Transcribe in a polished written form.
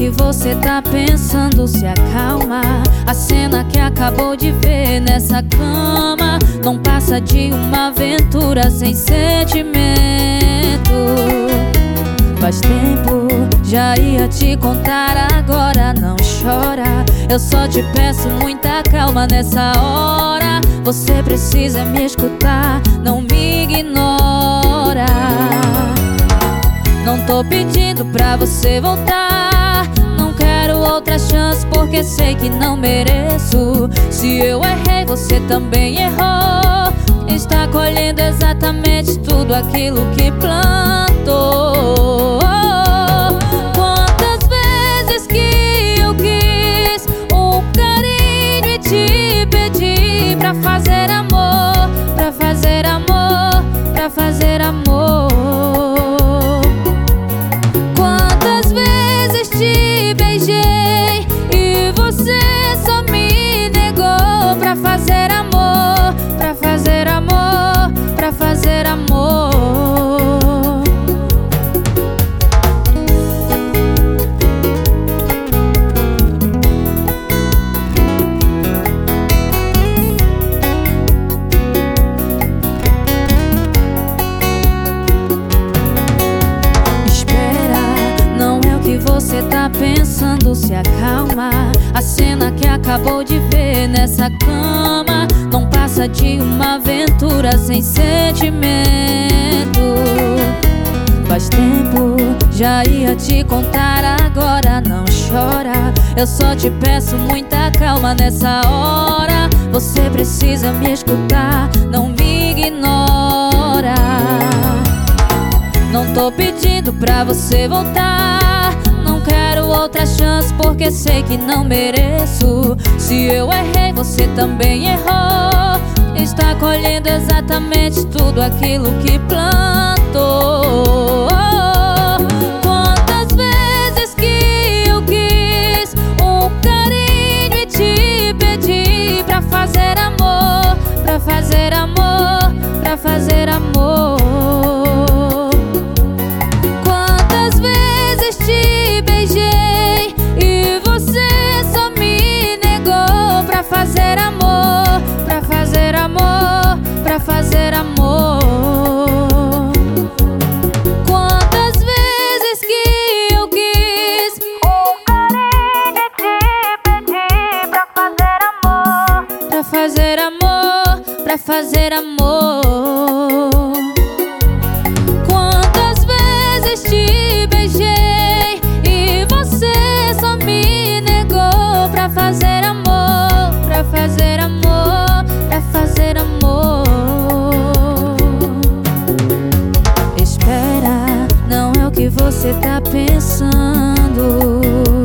que você tá pensando, se acalma. A cena que acabou de ver nessa cama não passa de uma aventura sem sentimento. Faz tempo, já ia te contar, agora não chora. Eu só te peço muita calma nessa hora. Você precisa me escutar, não me ignora. Não tô pedindo pra você voltar, não quero outra chance porque sei que não mereço. Se eu errei, você também errou. Está colhendo exatamente tudo aquilo que plantou. Quantas vezes que eu quis um carinho e te pedi pra fazer amor, pra fazer amor, pra fazer amor. Quantas vezes te beijei e você só me negou pra fazer amor, pra fazer amor, pra fazer amor. Você tá pensando, se acalma. A cena que acabou de ver nessa cama não passa de uma aventura sem sentimento. Faz tempo, já ia te contar, agora não chora. Eu só te peço muita calma nessa hora. Você precisa me escutar, não me ignora. Não tô pedindo pra você voltar, não quero outra chance porque sei que não mereço. Se eu errei, você também errou. Está colhendo exatamente tudo aquilo que plantou. Quantas vezes que eu quis um carinho e te pedi pra fazer amor, pra fazer amor, pra fazer amor. Fazer amor, pra fazer amor, pra fazer amor. Quantas vezes que eu quis um carinho e te pedi pra fazer amor, pra fazer amor, pra fazer amor. Quantas vezes te beijei e você só me negou pra fazer amor, pra fazer amor, pra fazer amor. Espera, não é o que você tá pensando.